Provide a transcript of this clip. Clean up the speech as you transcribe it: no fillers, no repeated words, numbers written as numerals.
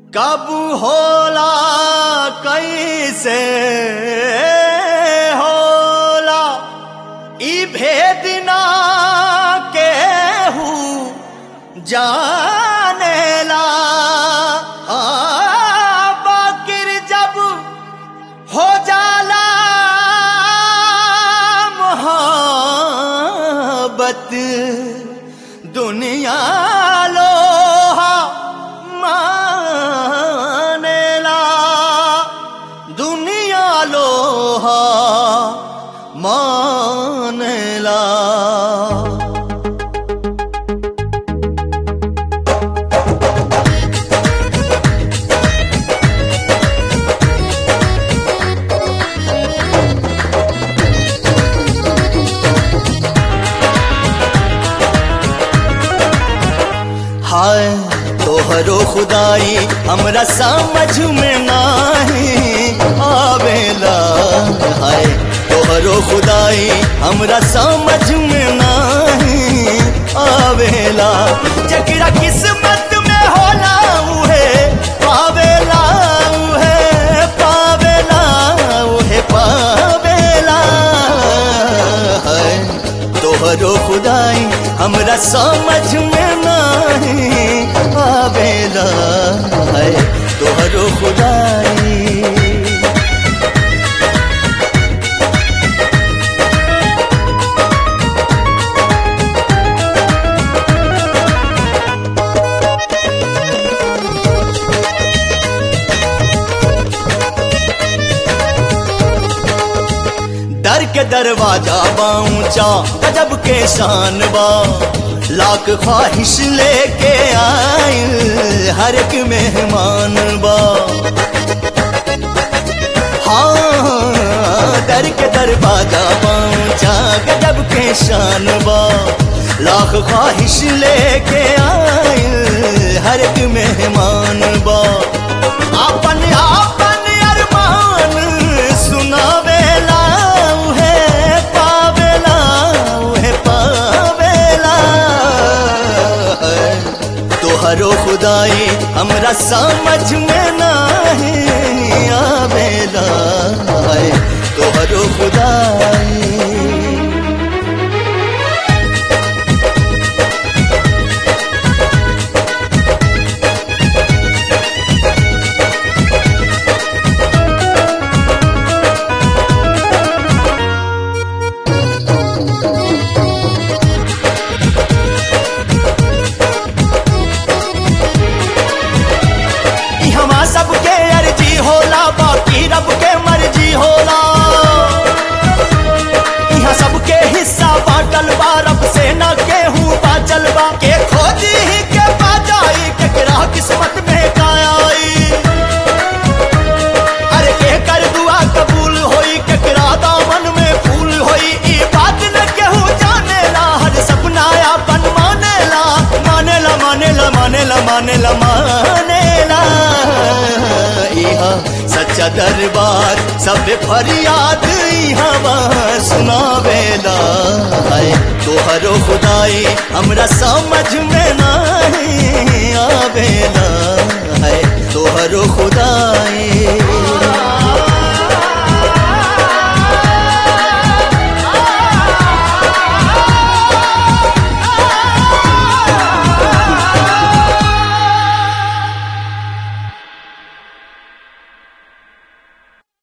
कब होला कैसे होला ई भेद ना केहू जानेला। बाकिर जब हो जाला मोहब्बत दुनिया लोहा मानेला, दुनिया लोहा मानेला। हाय तोहरो खुदाई हमरा समझ में नाही आवेला। हाय तोहरो खुदाई हमरा समझ में नाही आवेला। जकरा किस्मत में होला उहे पावेला, उहे पावेला, उहे पावेला। हाय तोहरो खुदाई हमरा समझ में नाही आवेला। है तोहरो खुदाई। दर के दरवाजा बाऊंचा गजब के शान बा। लाख ख्वाहिश लेके आइल हर एक मेहमान बा। हाँ दर के दरवाजा पहुंचा गजब के शान बा। लाख ख्वाहिश लेके आइल हर एक मेहमान बा। आपन आपन अरमान सुनावेला, उहे पावेला, उहे पावेला। तोहरो खुदाई हमरा समझ में नाही आवेला। है तोहरो खुदाई। सबके अर्जी होला बाकी रब के मर्जी होला। यहाँ सबके हिस्सा बाटल बा, रब से न केहू बाचल बा। के खोजी ही के बाजाई केकरा किस्मत में का आई। अरे के कर दुआ कबूल होई केकरा दामन में फूल होई। ई बात न केहू जानेला, हर सपना अपन मानेला, मानेला मानेला मानेला मानेला मानेला। सच्चा दरबार सब फरियाद यहाँ सुनावेला। है तोहरो खुदाई हमरा समझ में नहीं आवेला। है तोहरो खुदा।